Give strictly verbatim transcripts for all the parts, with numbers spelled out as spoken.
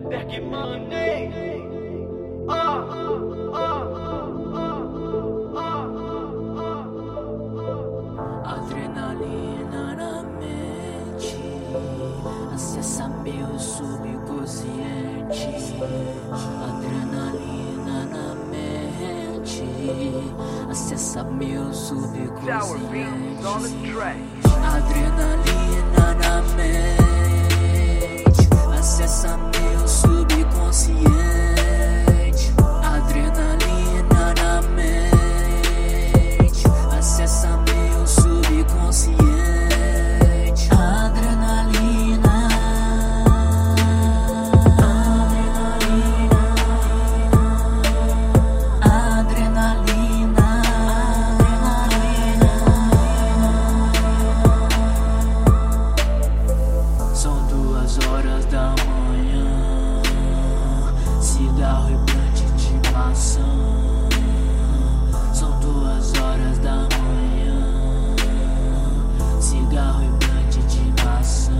Berg Money. Ah, ah, ah, ah, ah. Adrenalina na mente, acessa meu subconsciente. Adrenalina na mente, acessa meu subconsciente. Adrenalina na mente, acessa meu subconsciente. Adrenalina na mente, acessa meu subconsciente. Adrenalina, adrenalina, adrenalina, adrenalina. São duas horas da manhã, cigarro e plante de maçã. São duas horas da manhã, cigarro e plante de maçã.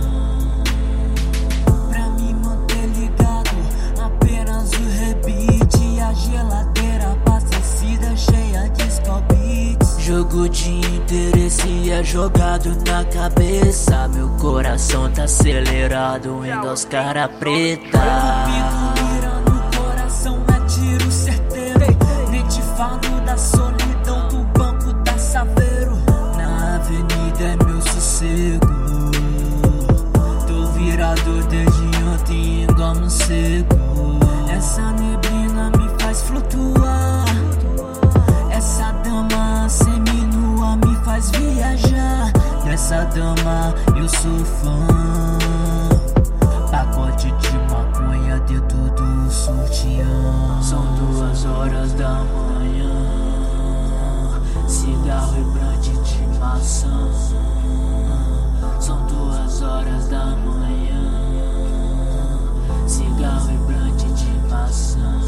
Pra me manter ligado, apenas o rebite e a geladeira abastecida cheia de Skol Beats. Jogo de interesse é jogado na cabeça, meu coração tá acelerado indo aos cara preta. Mira no coração, é tiro certeiro. Nem te falo da solidão do banco da Saveiro. Na avenida é meu sossego, tô virado desde ontem igual morcego. Essa neblina me faz flutuar, essa dama seminua me faz viajar. Dessa dama eu sou fã, pacote de maconha dentro do sutiã. São duas horas da manhã, cigarro e plante de maçã. São duas horas da manhã, cigarro e plante de maçã.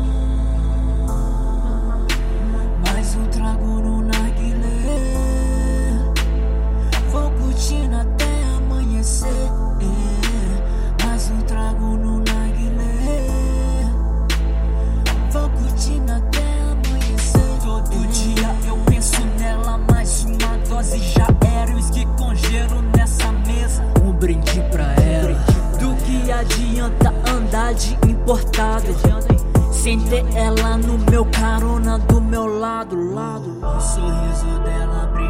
Mais um trago no narguilé, vou curtindo até amanhecer. Mais um trago no narguilé, vou curtindo até amanhecer. Todo dia eu penso nela, mais uma dose já era. Whisky com gelo nessa mesa, um brinde pra ela. Do que adianta andar de importado sem ter ela no meu carona do meu lado, lado. O sorriso dela brilha